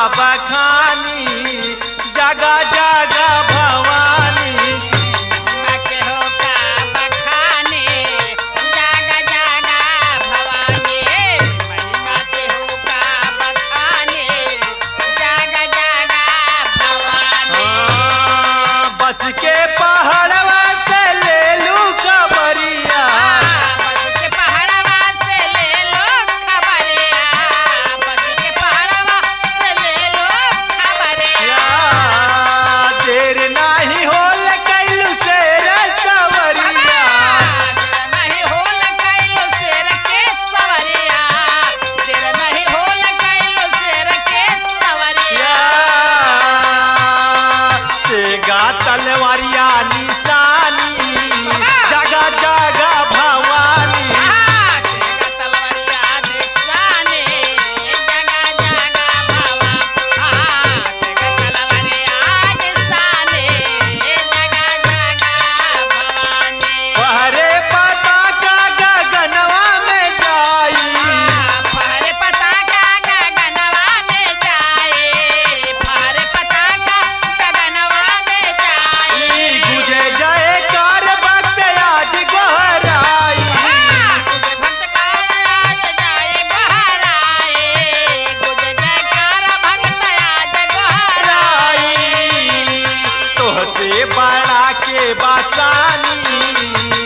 बखानी जगा जगा भवानी। महिमा के हो का बखाने जागा जागा भवानी। महिमा के हो का बखाने जागा जागा भवानी। बस के पहाड़वा से ले लू खबरिया। बस के पहाड़वा से ले लो खबरिया। बस के पहाड़वा से ले लो खबरिया। देर नाही होल कैलू शेर सवरिया। नहीं होल कैलो शेर के सवरिया। देर नहीं होल कैलो शेर के सवरिया। तेगा तलवारिया निशानी जगा जगा भवानी। तेगा तलवारिया निशाने जगा जगा भवा। तेगा तलवारिया निशाने जगा जगा भवानी। पहरे पता का गगनवा में जाई। फहरे पताका गगनवा में जाए। फहरे पताका गगनवा में जाए। गुजे जाए कार भक्त आज गोहराई। गुजे भक्त का आज जाए गोहराए। गुजे जयकार भक्त आज गोहराए। तोहसे बड़ा के बासानी